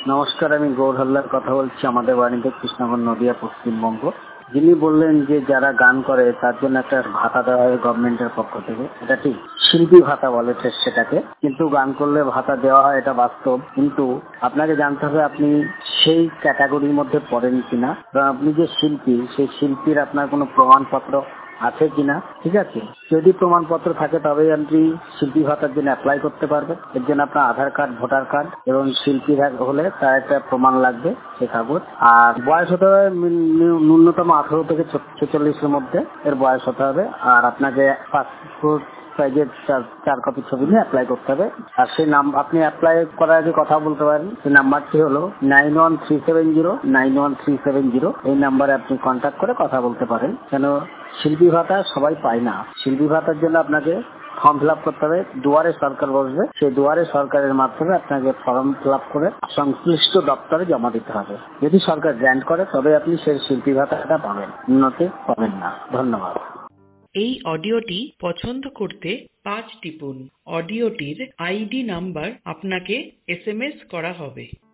নমস্কার, আমি গৌর হালদার কথা বলছি। আমাদের বাড়িতে কৃষ্ণনগর, নদিয়া, পশ্চিমবঙ্গ। যিনি বললেন যে যারা গান করে তার জন্য একটা ভাতা দেওয়া হয় গভর্নমেন্টের পক্ষ থেকে, এটা ঠিক। শিল্পী ভাতা বলে সেটাকে, কিন্তু গান করলে ভাতা দেওয়া হয়, এটা বাস্তব। কিন্তু আপনাকে জানতে হবে আপনি সেই ক্যাটাগরির মধ্যে পড়েন কিনা, বা আপনি যে শিল্পী, সেই শিল্পীর আপনার কোনো প্রমাণপত্র আছে কিনা। ঠিক আছে, যদি প্রমাণপত্র থাকে তবেই আপনি শিল্পী ভাতার জন্য অ্যাপ্লাই করতে পারবেন। এর জন্য আপনার আধার কার্ড, ভোটার কার্ড এবং শিল্পী হলে তার একটা প্রমাণ লাগবে, সে কাগজ। আর বয়স হতে হবে ন্যূনতম 18 থেকে 46-এর মধ্যে এর বয়স হতে হবে। আর আপনাকে পাসপোর্ট সাইজের 4 কপি ছবি নিয়ে অ্যাপ্লাই করতে হবে। আর সেই আপনি অ্যাপ্লাই করার আগে কথা বলতে পারেন। সেই নাম্বারটি হলো 9137091370। এই নাম্বারে আপনি কন্ট্যাক্ট করে কথা বলতে পারেন। কেন শিল্পী ভাতা সবাই পায় না। শিল্পী ভাতার জন্য আপনাকে ফর্ম ফিল আপ করতে হবে। দুয়ারে সরকার বসবে, সেই দুয়ারে সরকারের মাধ্যমে আপনাকে ফর্ম ফিল আপ করে সংশ্লিষ্ট দপ্তরে জমা দিতে হবে। যদি সরকার গ্র্যান্ট করে তবে আপনি সেই শিল্পী ভাতাটা পাবেন, উন্নতি পাবেন না। ধন্যবাদ। এই অডিওটি পছন্দ করতে 5 টিপুন। অডিওটির আইডি নাম্বার আপনাকে SMS করা হবে।